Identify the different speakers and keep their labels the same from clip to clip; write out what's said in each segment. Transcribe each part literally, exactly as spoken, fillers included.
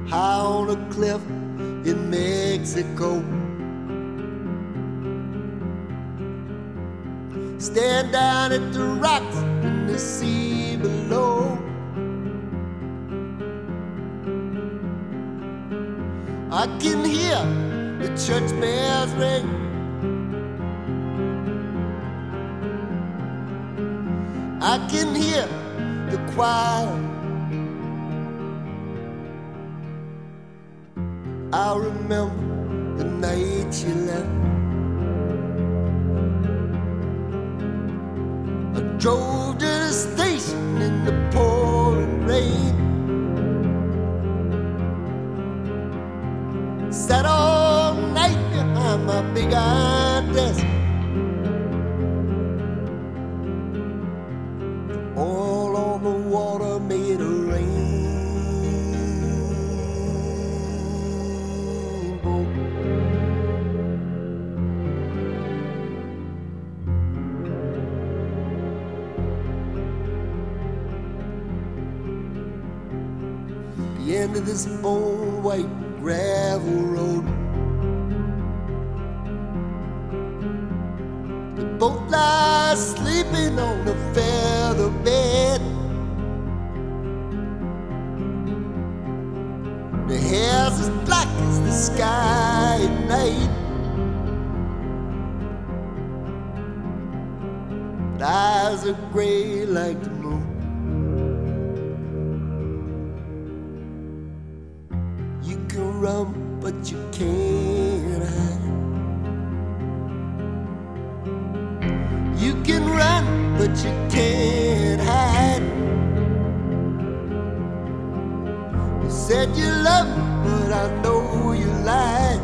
Speaker 1: high on a cliff in Mexico. Stand down at the rocks in the sea below. I can hear the church bells ring. I can hear the choir. I remember the night you left. I drove to the station in the pouring rain. Sat all night behind my big iron desk. All on the water made a rainbow. The end of this bone white gravel road. They both lie sleeping on the feather bed. The hair's as black as the sky at night, but eyes are gray like the moon. You can run, but you can't hide. You can run, but you can't hide. You said you love me, but I know you lied.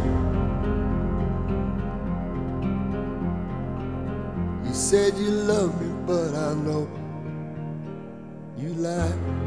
Speaker 1: You said you love me, but I know you lied.